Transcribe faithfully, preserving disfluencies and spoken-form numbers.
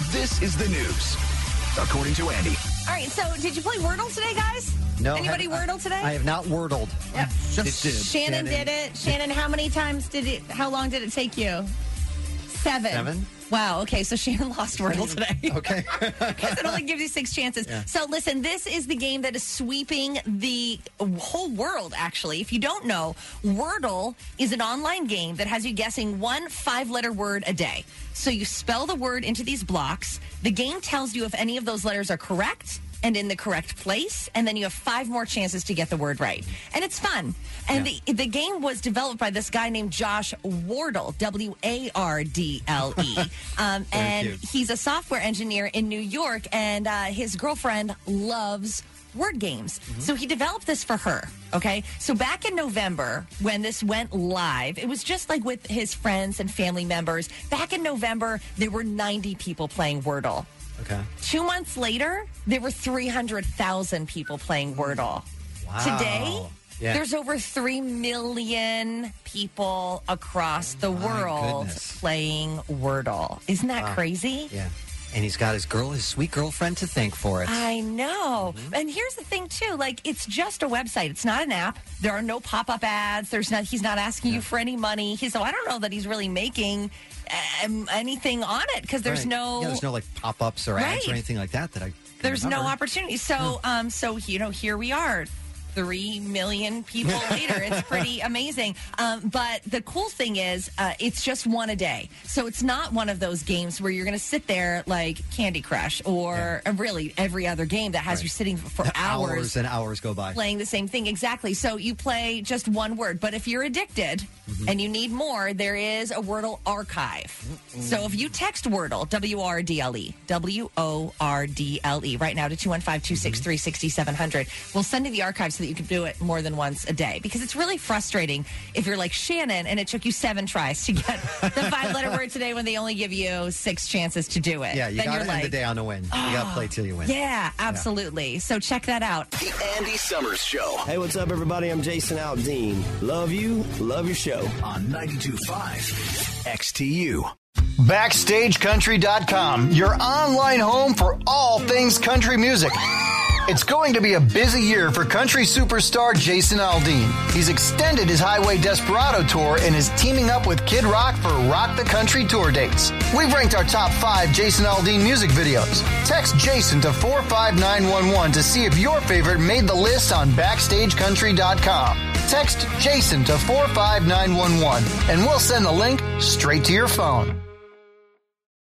This is the news, according to Andy. All right, so did you play Wordle today, guys? No. Anybody have, Wordle today? I have not Wordled. Yep. Just did. Shannon did it. Shannon, how many times did it, how long did it take you? Seven. Seven? Wow, okay, so Shannon lost Wordle today. Okay. Because it only gives you six chances. Yeah. So listen, this is the game that is sweeping the whole world, actually. If you don't know, Wordle is an online game that has you guessing one five-letter word a day. So you spell the word into these blocks. The game tells you if any of those letters are correct and in the correct place, and then you have five more chances to get the word right. And it's fun. And Yeah. the, the game was developed by this guy named Josh Wardle, W A R D L E. Um, and cute. he's a software engineer in New York, and uh, his girlfriend loves word games. Mm-hmm. So he developed this for her, okay? So back in November, when this went live, it was just like with his friends and family members. Back in November, there were ninety people playing Wordle. Okay. Two months later, there were three hundred thousand people playing Wordle. Wow. Today, Yeah. there's over three million people across the My world goodness. playing Wordle. Isn't that Wow. crazy? Yeah. And he's got his girl, his sweet girlfriend to thank for it. I know. Mm-hmm. And here's the thing, too. Like, it's just a website. It's not an app. There are no pop-up ads. There's not. He's not asking you for any money. He's, so I don't know that he's really making um, anything on it because there's Right. no... Yeah, there's no like pop-ups or ads Right. or anything like that that I. can There's no remember. opportunity. So, um, so you know, here we are, three million people later. It's pretty amazing. Um, but the cool thing is, uh, it's just one a day. So it's not one of those games where you're going to sit there like Candy Crush or uh, really every other game that has Right. you sitting for hours. Hours and hours go by. Playing the same thing. Exactly. So you play just one word. But if you're addicted Mm-hmm. and you need more, there is a Wordle archive. So if you text Wordle, W R D L E, W O R D L E, right now to two one five, two six three, six seven zero zero, we'll send you the archive so that you can do it more than once a day. Because it's really frustrating if you're like Shannon and it took you seven tries to get the five-letter word today when they only give you six chances to do it. Yeah, you then got to you're end like, the day on a win. You got to play till you win. yeah, absolutely. So check that out. The Andy Summers Show Hey, what's up, everybody? I'm Jason Aldean. Love you, love your show. on ninety-two point five X T U. Backstage Country dot com, your online home for all things country music. It's going to be a busy year for country superstar Jason Aldean. He's extended his Highway Desperado tour and is teaming up with Kid Rock for Rock the Country tour dates. We've ranked our top five Jason Aldean music videos. Text Jason to four five nine one one to see if your favorite made the list on Backstage Country dot com. Text Jason to four five nine one one and we'll send the link straight to your phone.